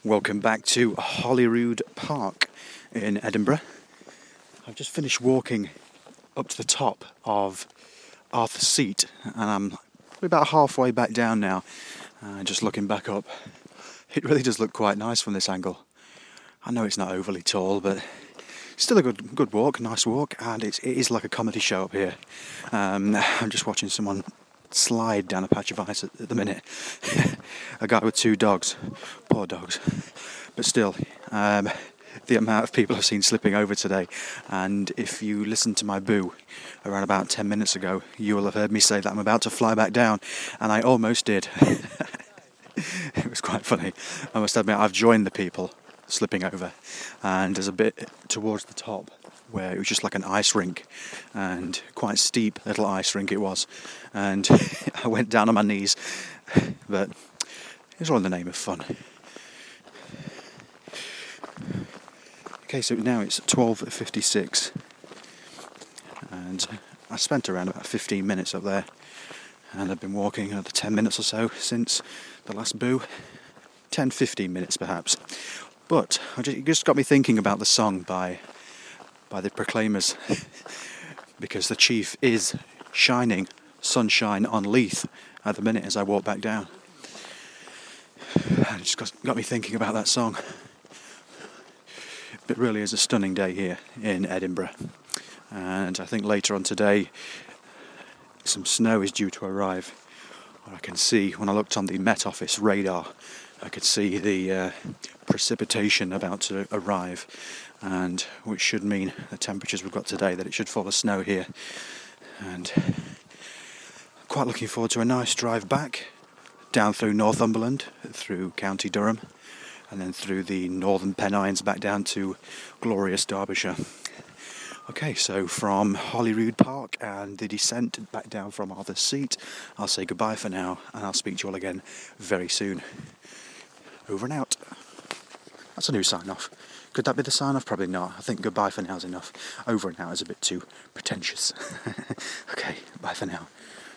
Welcome back to Holyrood Park in Edinburgh. I've just finished walking up to the top of Arthur's Seat and I'm about halfway back down now, just looking back up. It really does look quite nice from this angle. I know it's not overly tall, but still a good walk, nice walk, and it is like a comedy show up here. I'm just watching someone slide down a patch of ice at the minute. A guy with 2 dogs, poor dogs, but still, the amount of people I've seen slipping over today, and if you listened to my boo around about 10 minutes ago, you will have heard me say that I'm about to fly back down, and I almost did. It was quite funny. I must admit, I've joined the people slipping over, and there's a bit towards the top where it was just like an ice rink, and quite steep little ice rink it was, and I went down on my knees, but it was all in the name of fun. Okay, so now it's 12:56, and I spent around about 15 minutes up there, and I've been walking another 10 minutes or so since the last boo, 10-15 minutes perhaps. But it just got me thinking about the song by the Proclaimers, because the Chief is shining sunshine on Leith at the minute as I walk back down. And it just got me thinking about that song. It really is a stunning day here in Edinburgh, and I think later on today some snow is due to arrive. I can see, when I looked on the Met Office radar, I could see the precipitation about to arrive, and which should mean the temperatures we've got today, that it should fall as snow here. And quite looking forward to a nice drive back down through Northumberland, through County Durham, and then through the Northern Pennines back down to glorious Derbyshire. Okay, so from Holyrood Park and the descent back down from Arthur's Seat, I'll say goodbye for now, and I'll speak to you all again very soon. Over and out. That's a new sign-off. Could that be the sign-off? Probably not. I think goodbye for now is enough. Over and out is a bit too pretentious. Okay, bye for now.